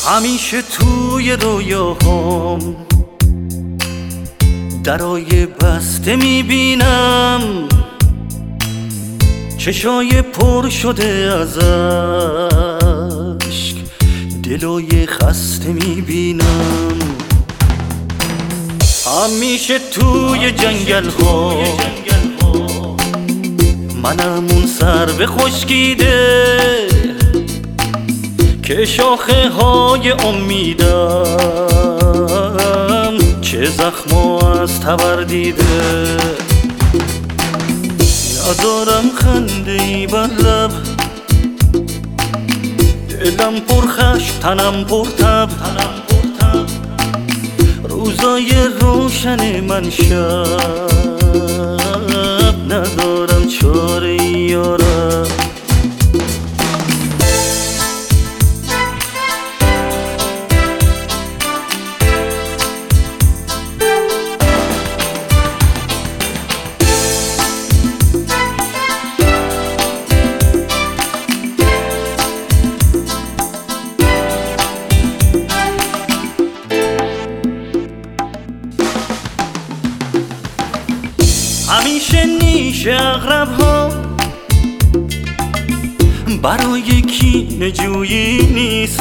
همیشه توی رویاهام درای بسته میبینم، چشای پر شده از اشک، دلای خسته میبینم. همیشه توی جنگل ها منم اون سرو خشکیده که شاخه های امیدم چه زخما از تبر دیده. ندارم خنده ای بر لب، دلم پر خشم تنم پر تب، روزای روشن من شب، ندارم چاره ای یارب. همیشه نیش اغرب ها برای کینه جویی نیست،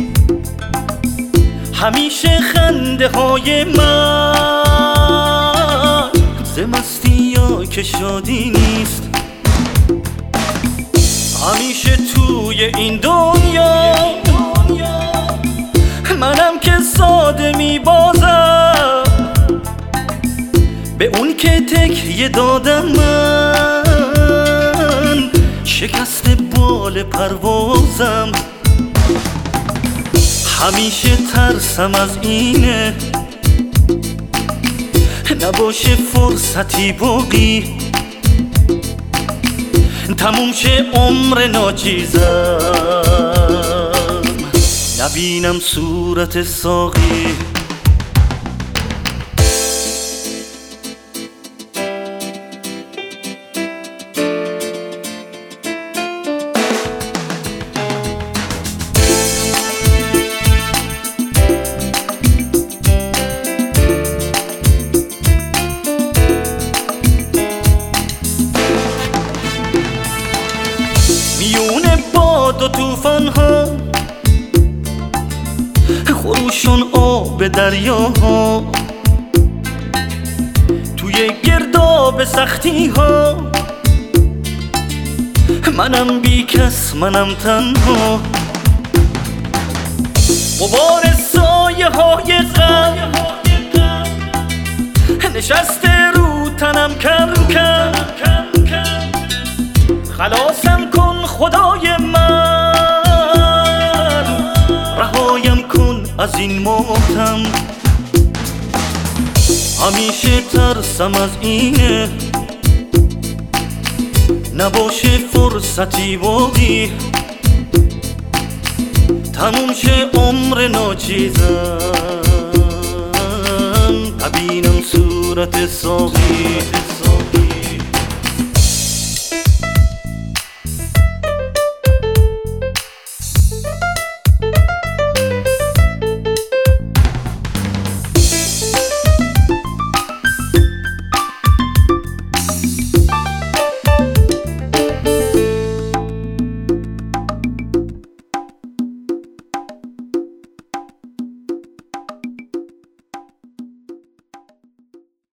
همیشه خنده های من ز مستی یا که شادی نیست. همیشه توی این دنیا منم که ساده میبازم به اون که تکیه دادم من، شکست بال پروازم. همیشه ترسم از اینه نباشه فرصتی باقی، تموم شه عمر ناچیزم نبینم صورت ساقی. میون باد و توفان ها، خروشون آب دریاها، توی گرداب سختی ها منم بی کس منم تنها. غبار سایه های غم نشسته رو تنم کم کم، خلاصم کن خدای من، رهایم کن از این ماتم. همیشه ترسم از اینه نباشه فرصتی باقی، تموم شه عمر ناچیزم نبینم صورت ساقی.